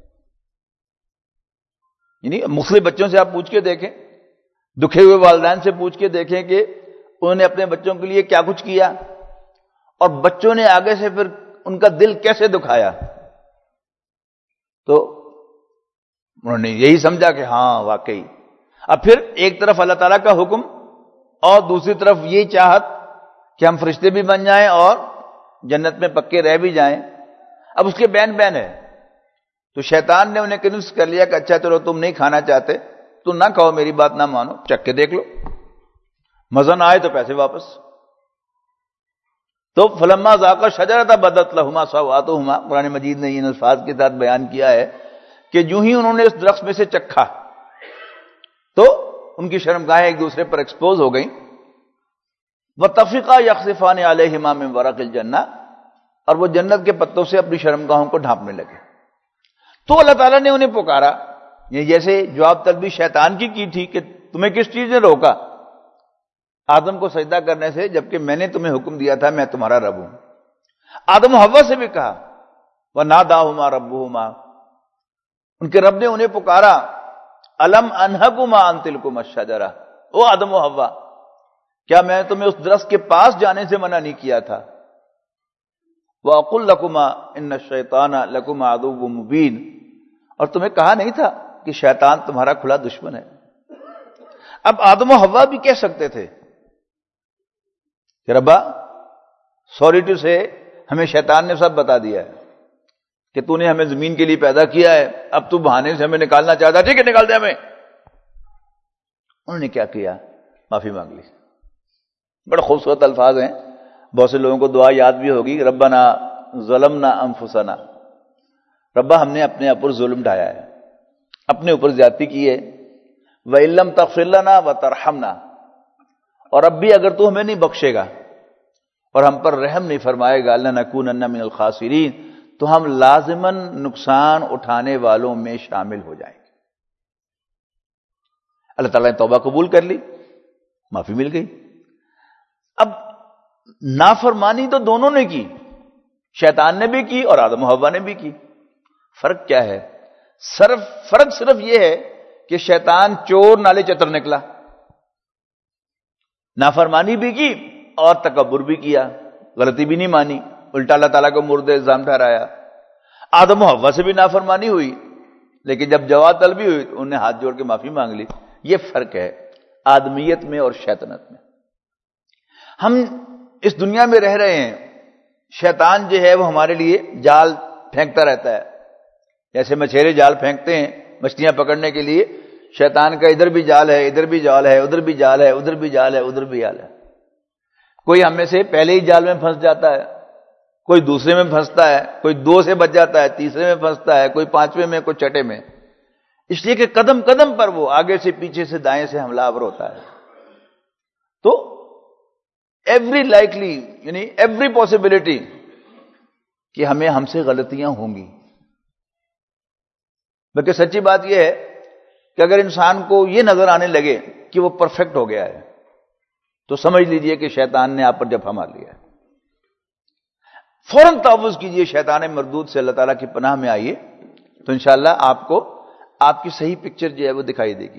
یعنی مختلف بچوں سے آپ پوچھ کے دیکھیں، دکھے ہوئے والدین سے پوچھ کے دیکھیں کہ انہوں نے اپنے بچوں کے لیے کیا کچھ کیا اور بچوں نے آگے سے پھر ان کا دل کیسے دکھایا. تو انہوں نے یہی سمجھا کہ ہاں واقعی. اب پھر ایک طرف اللہ تعالیٰ کا حکم اور دوسری طرف یہ چاہت کہ ہم فرشتے بھی بن جائیں اور جنت میں پکے رہ بھی جائیں. اب اس کے بین بین ہے. تو شیطان نے انہیں کنوینس کر لیا کہ اچھا چلو تم نہیں کھانا چاہتے تو نہ کھاؤ، میری بات نہ مانو، چکھ کے دیکھ لو، مزہ نہ آئے تو پیسے واپس. تو فلما ذاقا شجرۃ بدت لہما سوآتہما، قرآن مجید نے ان الفاظ کے ساتھ بیان کیا ہے کہ جو ہی انہوں نے اس درخت میں سے چکھا تو ان کی شرمگاہیں ایک دوسرے پر ایکسپوز ہو گئیں. وطفقا یخصفان علیہما من ورق الجنہ، اور وہ جنت کے پتوں سے اپنی شرمگاہوں کو ڈھانپنے لگے. تو اللہ تعالیٰ نے انہیں پکارا، یہ جیسے جواب طلبی شیطان کی تھی کہ تمہیں کس چیز نے روکا آدم کو سجدہ کرنے سے جبکہ میں نے تمہیں حکم دیا تھا میں تمہارا رب ہوں. آدم و حوا سے بھی کہا وَنَادَاهُمَا رَبُّهُمَا، ان کے رب نے انہیں پکارا أَلَمْ أَنْهَكُمَا عَنْ تِلْكُمَا الشَّجَرَةِ، او آدم و حوا کیا میں تمہیں اس درخت کے پاس جانے سے منع نہیں کیا تھا؟ وَأَقُلْ لَكُمَا إِنَّ الشَّيْطَانَ لَكُمَا عَدُوٌّ مُبِينٌ، اور تمہیں کہا نہیں تھا کہ شیطان تمہارا کھلا دشمن ہے. اب آدم و حوا بھی کہہ سکتے تھے کہ ربا سوری ٹو سے ہمیں شیطان نے سب بتا دیا ہے کہ تو نے ہمیں زمین کے لیے پیدا کیا ہے، اب تو بہانے سے ہمیں نکالنا چاہتا، ٹھیک ہے نکال دے ہمیں. انہوں نے کیا کیا؟ معافی مانگ لی. بڑے خوبصورت الفاظ ہیں، بہت سے لوگوں کو دعا یاد بھی ہوگی، ربنا ظلمنا انفسنا، ربا ہم نے اپنے اوپر ظلم ڈھایا ہے، اپنے اوپر زیادتی کی ہے. وَإِن لَّمْ تَغْفِرْ لَنَا وَتَرْحَمْنَا، اور اب بھی اگر تو ہمیں نہیں بخشے گا اور ہم پر رحم نہیں فرمائے گا، لَنَكُونَنَّ مِنَ الْخَاسِرِينَ، تو ہم لازماً نقصان اٹھانے والوں میں شامل ہو جائیں گے. اللہ تعالیٰ نے توبہ قبول کر لی، معافی مل گئی. اب نافرمانی تو دونوں نے کی، شیطان نے بھی کی اور آدم و حوا نے بھی کی. فرق کیا ہے؟ فرق صرف یہ ہے کہ شیطان چور نالے چتر نکلا، نافرمانی بھی کی اور تکبر بھی کیا، غلطی بھی نہیں مانی، الٹا اللہ تعالیٰ کو مرد الزام ٹھہرایا. آدم و حوا سے بھی نافرمانی ہوئی لیکن جب جواب طلبی ہوئی تو انہوں نے ہاتھ جوڑ کے معافی مانگ لی. یہ فرق ہے آدمیت میں اور شیطنت میں. ہم اس دنیا میں رہ رہے ہیں، شیطان جو ہے وہ ہمارے لیے جال پھینکتا رہتا ہے، جیسے مچھیرے جال پھینکتے ہیں مچھلیاں پکڑنے کے لیے. شیطان کا ادھر بھی جال ہے، ادھر بھی جال ہے، ادھر بھی جال ہے، ادھر بھی جال ہے، ادھر بھی جال ہے. کوئی ہم میں سے پہلے ہی جال میں پھنس جاتا ہے، کوئی دوسرے میں پھنستا ہے، کوئی 2 سے بچ جاتا ہے، تیسرے میں پھنستا ہے، کوئی 5ویں میں، کوئی 6ٹھے میں. اس لیے کہ قدم قدم پر وہ آگے سے پیچھے سے دائیں سے حملہ آور ہوتا ہے. تو ایوری لائکلی یعنی ایوری پاسبلٹی کہ ہم سے غلطیاں ہوں گی. بلکہ سچی بات یہ ہے کہ اگر انسان کو یہ نظر آنے لگے کہ وہ پرفیکٹ ہو گیا ہے تو سمجھ لیجئے کہ شیطان نے آپ پر جفا مار لیا ہے. فوراً تعوذ کیجئے شیطان مردود سے، اللہ تعالیٰ کی پناہ میں آئیے تو انشاءاللہ آپ کو آپ کی صحیح پکچر جو ہے وہ دکھائی دے گی.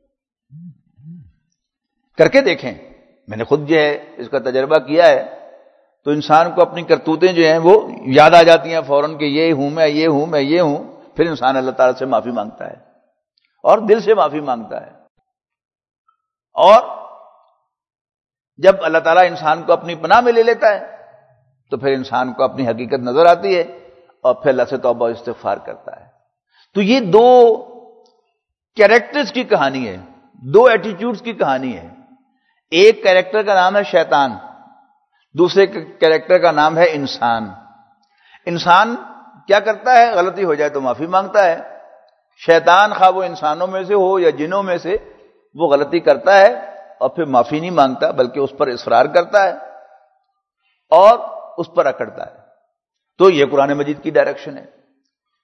کر کے دیکھیں، میں نے خود جو ہے اس کا تجربہ کیا ہے. تو انسان کو اپنی کرتوتیں جو ہیں وہ یاد آ جاتی ہیں فوراً کہ یہ ہوں میں، یہ ہوں میں، یہ ہوں. پھر انسان اللہ تعالیٰ سے معافی مانگتا ہے اور دل سے معافی مانگتا ہے. اور جب اللہ تعالیٰ انسان کو اپنی پناہ میں لے لیتا ہے تو پھر انسان کو اپنی حقیقت نظر آتی ہے اور پھر اللہ سے توبہ و استغفار کرتا ہے. تو یہ 2 کیریکٹرز کی کہانی ہے، 2 ایٹیٹیوڈز کی کہانی ہے. ایک کیریکٹر کا نام ہے شیطان، دوسرے کیریکٹر کا نام ہے انسان. انسان کیا کرتا ہے؟ غلطی ہو جائے تو معافی مانگتا ہے. شیطان خواہ وہ انسانوں میں سے ہو یا جنوں میں سے، وہ غلطی کرتا ہے اور پھر معافی نہیں مانگتا بلکہ اس پر اصرار کرتا ہے اور اس پر اکڑتا ہے. تو یہ قرآن مجید کی ڈائریکشن ہے.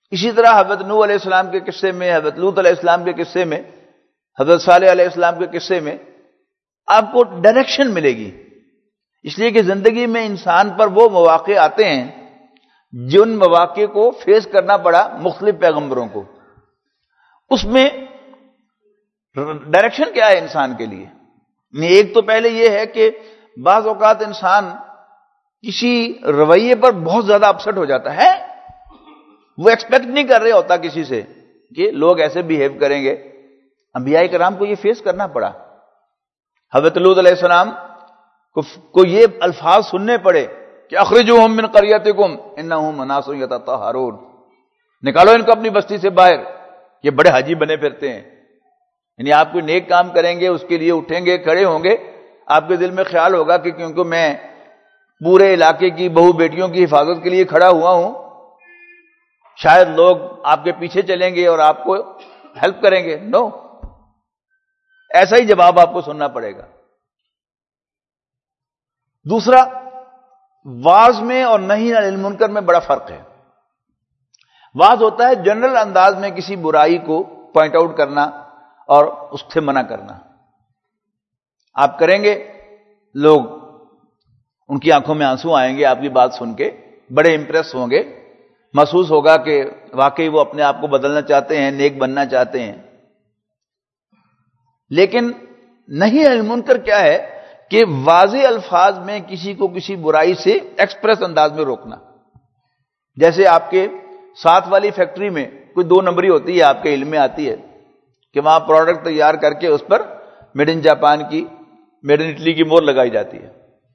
اسی طرح حضرت نوح علیہ السلام کے قصے میں، حضرت لوط علیہ السلام کے قصے میں، حضرت صالح علیہ السلام کے قصے میں آپ کو ڈائریکشن ملے گی. اس لیے کہ زندگی میں انسان پر وہ مواقع آتے ہیں جن مواقع کو فیس کرنا پڑا مختلف پیغمبروں کو. اس میں ڈائریکشن کیا ہے انسان کے لیے؟ ایک تو پہلے یہ ہے کہ بعض اوقات انسان کسی رویے پر بہت زیادہ اپسٹ ہو جاتا ہے، وہ ایکسپیکٹ نہیں کر رہے ہوتا کسی سے کہ لوگ ایسے بیہیو کریں گے. انبیاء کرام کو یہ فیس کرنا پڑا. حضرت لوط علیہ السلام کو یہ الفاظ سننے پڑے کہ اخرجوہم من قریتکم انہم اناس یتطہرون، نکالو ان کو اپنی بستی سے باہر، یہ بڑے حاجی بنے پھرتے ہیں. یعنی آپ کوئی نیک کام کریں گے، اس کے لیے اٹھیں گے، کھڑے ہوں گے، آپ کے دل میں خیال ہوگا کہ کیونکہ میں پورے علاقے کی بہو بیٹیوں کی حفاظت کے لیے کھڑا ہوا ہوں، شاید لوگ آپ کے پیچھے چلیں گے اور آپ کو ہیلپ کریں گے. نو، ایسا ہی جواب آپ کو سننا پڑے گا. دوسرا، واعظ میں اور نہی عن المنکر میں بڑا فرق ہے. واعظ ہوتا ہے جنرل انداز میں کسی برائی کو پوائنٹ آؤٹ کرنا اور اس سے منع کرنا. آپ کریں گے، لوگ ان کی آنکھوں میں آنسو آئیں گے آپ کی بات سن کے، بڑے امپریس ہوں گے، محسوس ہوگا کہ واقعی وہ اپنے آپ کو بدلنا چاہتے ہیں، نیک بننا چاہتے ہیں. لیکن نہی عن المنکر کیا ہے کہ واضح الفاظ میں کسی کو کسی برائی سے ایکسپریس انداز میں روکنا. جیسے آپ کے ساتھ والی فیکٹری میں کوئی 2 نمبری ہوتی ہے، آپ کے علم میں آتی ہے کہ وہاں پروڈکٹ تیار کر کے اس پر میڈ ان جاپان کی، میڈ ان اٹلی کی مہر لگائی جاتی ہے.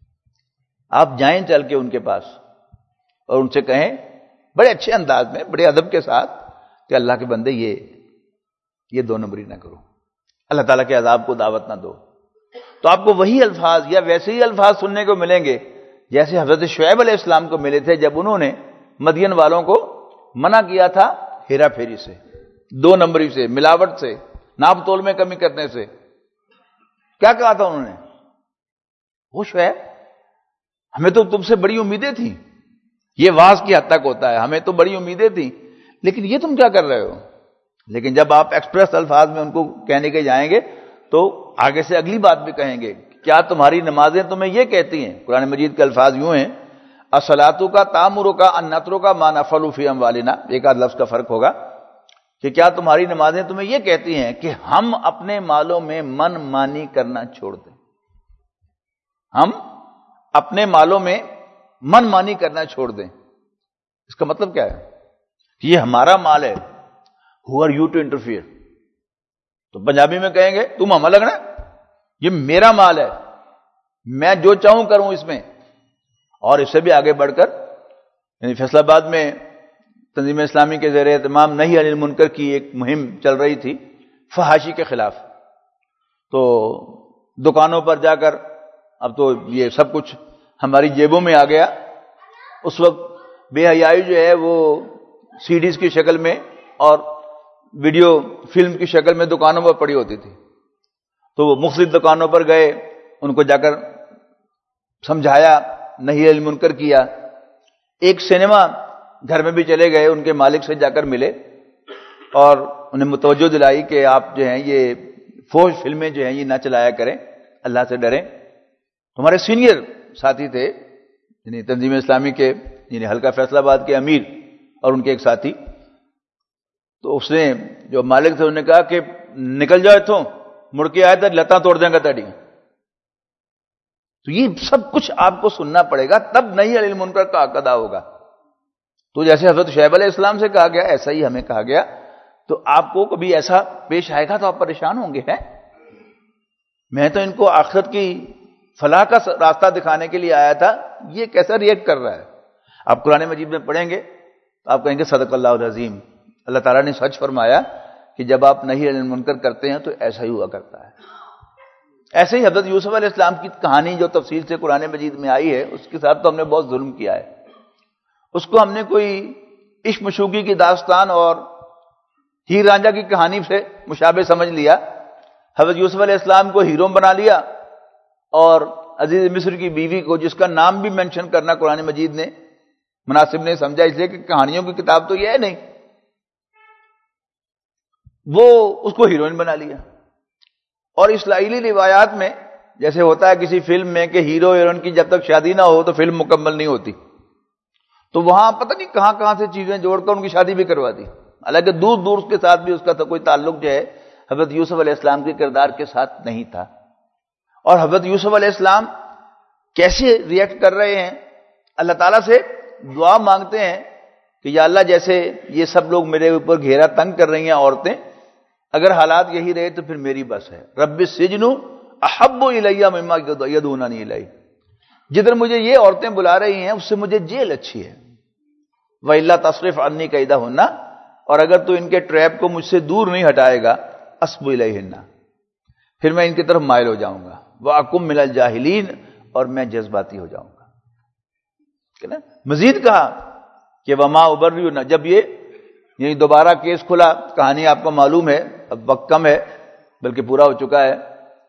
آپ جائیں چل کے ان کے پاس اور ان سے کہیں بڑے اچھے انداز میں، بڑے ادب کے ساتھ کہ اللہ کے بندے یہ 2 نمبری نہ کرو، اللہ تعالیٰ کے عذاب کو دعوت نہ دو. تو آپ کو وہی الفاظ یا ویسے ہی الفاظ سننے کو ملیں گے جیسے حضرت شعیب علیہ السلام کو ملے تھے جب انہوں نے مدین والوں کو منع کیا تھا ہیرا پھیری سے، 2 نمبری سے، ملاوٹ سے، ناپ تول میں کمی کرنے سے. کیا کہا تھا انہوں نے؟ وہ شعیب، ہمیں تو تم سے بڑی امیدیں تھیں. یہ واعظ کی حد تک ہوتا ہے، ہمیں تو بڑی امیدیں تھیں، لیکن یہ تم کیا کر رہے ہو؟ لیکن جب آپ ایکسپریس الفاظ میں ان کو کہنے کے جائیں گے تو آگے سے اگلی بات بھی کہیں گے. کیا تمہاری نمازیں تمہیں یہ کہتی ہیں؟ قرآن مجید کے الفاظ یوں ہیں، الصلاۃ کا تامر کا ان نترک کا ما نفعل فی اموالنا، ایک آدھ لفظ کا فرق ہوگا کہ کیا تمہاری نمازیں تمہیں یہ کہتی ہیں کہ ہم اپنے مالوں میں من مانی کرنا چھوڑ دیں. ہم اپنے مالوں میں من مانی کرنا چھوڑ دیں. اس کا مطلب کیا ہے کہ یہ ہمارا مال ہے. Who are you to interfere؟ تو پنجابی میں کہیں گے تم ہمیں لگنا، یہ میرا مال ہے، میں جو چاہوں کروں اس میں. اور اس سے بھی آگے بڑھ کر یعنی فیصل آباد میں تنظیم اسلامی کے زیر اہتمام نہی عن المنکر کی ایک مہم چل رہی تھی فحاشی کے خلاف. تو دکانوں پر جا کر، اب تو یہ سب کچھ ہماری جیبوں میں آ گیا، اس وقت بے حیائی جو ہے وہ CDs کی شکل میں اور ویڈیو فلم کی شکل میں دکانوں پر پڑی ہوتی تھی. تو وہ مختلف دکانوں پر گئے، ان کو جا کر سمجھایا، نہی عن المنکر کیا. ایک سینما گھر میں بھی چلے گئے، ان کے مالک سے جا کر ملے اور انہیں متوجہ دلائی کہ آپ جو ہیں یہ فوج فلمیں جو ہیں یہ نہ چلایا کریں، اللہ سے ڈریں. ہمارے سینئر ساتھی تھے یعنی تنظیم اسلامی کے یعنی حلقہ فیصل آباد کے امیر اور ان کے ایک ساتھی. تو اس نے جو مالک تھے انہوں نے کہا کہ نکل جاؤ اتوں، مڑ کے آئے تو لتاں توڑ دیں گا تاڑی. تو یہ سب کچھ آپ کو سننا پڑے گا، تب نہی عن المنکر کا حق ادا ہوگا. تو جیسے حضرت شعیب علیہ السلام سے کہا گیا ایسا ہی ہمیں کہا گیا. تو آپ کو کبھی ایسا پیش آئے گا تو آپ پریشان ہوں گے، ہے میں تو ان کو آخرت کی فلاح کا راستہ دکھانے کے لیے آیا تھا، یہ کیسا ریئیکٹ کر رہا ہے. آپ قرآن مجید میں پڑھیں گے تو آپ کہیں گے صدق اللہ العظیم، اللہ تعالیٰ نے سچ فرمایا کہ جب آپ نہی عن المنکر کرتے ہیں تو ایسا ہی ہوا کرتا ہے. ایسے ہی حضرت یوسف علیہ السلام کی کہانی جو تفصیل سے قرآن مجید میں آئی ہے، اس کے ساتھ تو ہم نے بہت ظلم کیا ہے. اس کو ہم نے کوئی عشق مشوقی کی داستان اور ہیر رانجھا کی کہانی سے مشابہ سمجھ لیا. حضرت یوسف علیہ السلام کو ہیرو بنا لیا اور عزیز مصر کی بیوی کو، جس کا نام بھی مینشن کرنا قرآن مجید نے مناسب نہیں سمجھا، اس لیے کہ کہانیوں کی کتاب تو یہ ہے نہیں. وہ اس کو ہیروئن بنا لیا. اور اسرائیلی روایات میں جیسے ہوتا ہے کسی فلم میں کہ ہیرو ہیروئن کی جب تک شادی نہ ہو تو فلم مکمل نہیں ہوتی، تو وہاں پتہ نہیں کہاں کہاں سے چیزیں جوڑ کر ان کی شادی بھی کروا دی. حالانکہ دور دور کے ساتھ بھی اس کا کوئی تعلق جو ہے حضرت یوسف علیہ السلام کے کردار کے ساتھ نہیں تھا. اور حضرت یوسف علیہ السلام کیسے ریئیکٹ کر رہے ہیں؟ اللہ تعالیٰ سے دعا مانگتے ہیں کہ یا اللہ جیسے یہ سب لوگ میرے اوپر گھیرا تنگ کر رہی ہیں عورتیں، اگر حالات یہی رہے تو پھر میری بس ہے. رب السجن احب الی مما یدعوننی الیہ، جدھر مجھے یہ عورتیں بلا رہی ہیں اس سے مجھے جیل اچھی ہے. وَإِلَّا تَصْرِفْ عَنِّي كَيْدَهُنَّ، اور اگر تو ان کے ٹریپ کو مجھ سے دور نہیں ہٹائے گا، أَصْبُ إِلَيْهِنَّ، پھر میں ان کی طرف مائل ہو جاؤں گا. وَأَكُن مِّنَ الْجَاهِلِينَ، اور میں جذباتی ہو جاؤں گا. مزید کہا کہ وَمَا أُبَرِّئُ، جب یہ دوبارہ کیس کھلا، کہانی آپ کو معلوم ہے، اب وقت کم ہے بلکہ پورا ہو چکا ہے،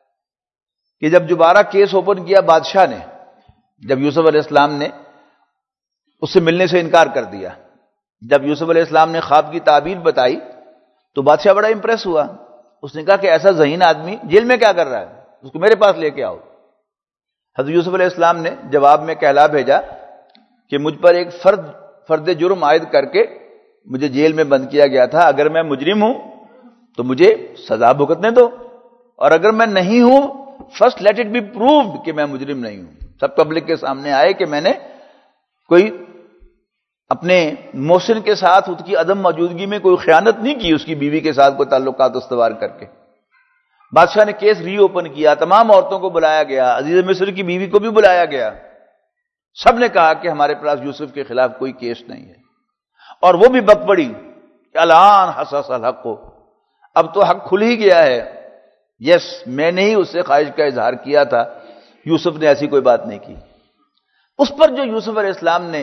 کہ جب دوبارہ کیس اوپن کیا بادشاہ نے، جب یوسف علیہ السلام نے اس سے ملنے سے انکار کر دیا، جب یوسف علیہ السلام نے خواب کی تعبیر بتائی تو بادشاہ بڑا امپریس ہوا. اس نے کہا کہ ایسا ذہین آدمی جیل میں کیا کر رہا ہے، اس کو میرے پاس لے کے آؤ. حضرت یوسف علیہ السلام نے جواب میں کہلا بھیجا کہ مجھ پر ایک فرد جرم عائد کر کے مجھے جیل میں بند کیا گیا تھا، اگر میں مجرم ہوں تو مجھے سزا بھگتنے دو، اور اگر میں نہیں ہوں first let it be proved کہ میں مجرم نہیں ہوں، سب پبلک کے سامنے آئے کہ میں نے کوئی اپنے محسن کے ساتھ اس کی عدم موجودگی میں کوئی خیانت نہیں کی، اس کی بیوی کے ساتھ کوئی تعلقات استوار کر کے. بادشاہ نے کیس ری اوپن کیا، تمام عورتوں کو بلایا گیا، عزیز مصر کی بیوی کو بھی بلایا گیا. سب نے کہا کہ ہمارے پاس یوسف کے خلاف کوئی کیس نہیں ہے، اور وہ بھی بک پڑی کہ الان حسس الحق کو، اب تو حق کھل ہی گیا ہے. یس، میں نے ہی اس سے خواہش کا اظہار کیا تھا، یوسف نے ایسی کوئی بات نہیں کی. اس پر جو یوسف علیہ السلام نے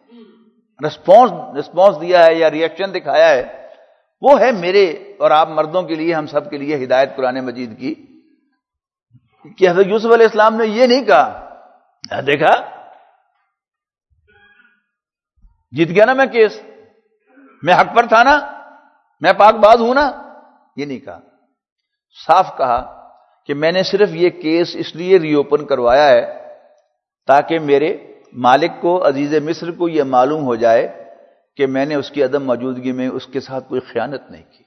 رسپانس دیا ہے یا ریئیکشن دکھایا ہے، وہ ہے میرے اور آپ مردوں کے لیے، ہم سب کے لیے ہدایت قرآن مجید کی، کہ حضرت یوسف علیہ السلام نے یہ نہیں کہا دیکھا جیت گیا نا میں کیس، میں حق پر تھا نا، میں پاک باز ہوں نا، یہ نہیں کہا. صاف کہا کہ میں نے صرف یہ کیس اس لیے ری اوپن کروایا ہے تاکہ میرے مالک کو، عزیز مصر کو یہ معلوم ہو جائے کہ میں نے اس کی عدم موجودگی میں اس کے ساتھ کوئی خیانت نہیں کی.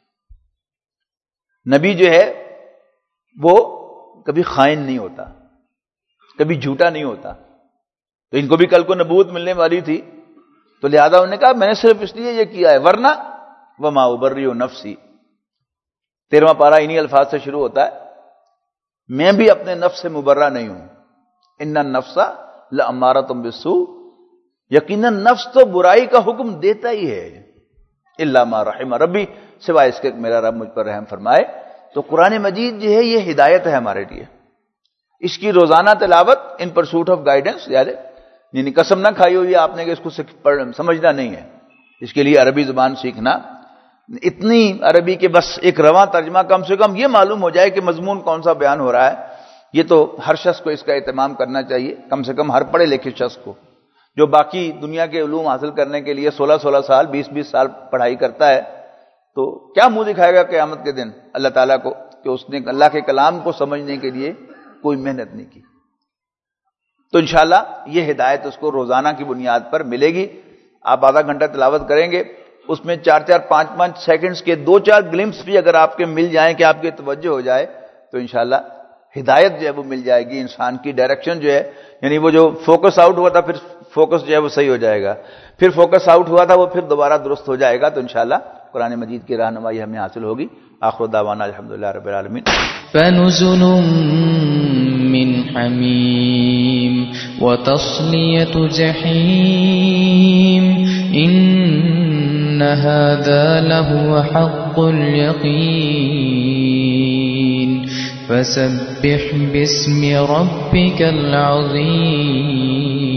نبی جو ہے وہ کبھی خائن نہیں ہوتا، کبھی جھوٹا نہیں ہوتا. تو ان کو بھی کل کو نبوت ملنے والی تھی، تو لہذا انہوں نے کہا میں نے صرف اس لیے یہ کیا ہے، ورنہ وما ابرئ نفسی. 13واں پارہ انہی الفاظ سے شروع ہوتا ہے، میں بھی اپنے نفس سے مبرہ نہیں ہوں. ان النفس لامارۃ بالسوء، یقیناً نفس تو برائی کا حکم دیتا ہی ہے، الا ما رحم ربی، سوائے اس کے میرا رب مجھ پر رحم فرمائے. تو قرآن مجید جو ہے یہ ہدایت ہے ہمارے لیے، اس کی روزانہ تلاوت ان پرسوٹ آف گائیڈنس، یعنی قسم نہ کھائی ہوئی آپ نے کہ اس کو سمجھنا نہیں ہے، اس کے لیے عربی زبان سیکھنا، اتنی عربی کے بس ایک رواں ترجمہ کم سے کم یہ معلوم ہو جائے کہ مضمون کون سا بیان ہو رہا ہے. یہ تو ہر شخص کو اس کا اہتمام کرنا چاہیے، کم سے کم ہر پڑھے لکھے شخص کو، جو باقی دنیا کے علوم حاصل کرنے کے لیے 16 سال 20 سال پڑھائی کرتا ہے، تو کیا منہ دکھائے گا قیامت کے دن اللہ تعالیٰ کو کہ اس نے اللہ کے کلام کو سمجھنے کے لیے کوئی محنت نہیں کی. تو انشاءاللہ یہ ہدایت اس کو روزانہ کی بنیاد پر ملے گی. آپ آدھا گھنٹہ تلاوت کریں گے، اس میں 4-4 5-5 سیکنڈز کے 2-4 گلمپس بھی اگر آپ کے مل جائیں کہ آپ کی توجہ ہو جائے تو انشاءاللہ ہدایت جو ہے وہ مل جائے گی. انسان کی ڈائریکشن جو ہے، یعنی وہ جو فوکس آؤٹ ہوا تھا پھر فوکس جو ہے وہ صحیح ہو جائے گا، پھر فوکس آؤٹ ہوا تھا وہ پھر دوبارہ درست ہو جائے گا. تو انشاءاللہ قرآن مجید کی رہنمائی ہمیں حاصل ہوگی. آخر دعوانا الحمدللہ رب العالمین. فنزل من حمیم وتصلیۃ جحیم ان هذا لهو حق اليقین فسبح باسم ربک العظیم.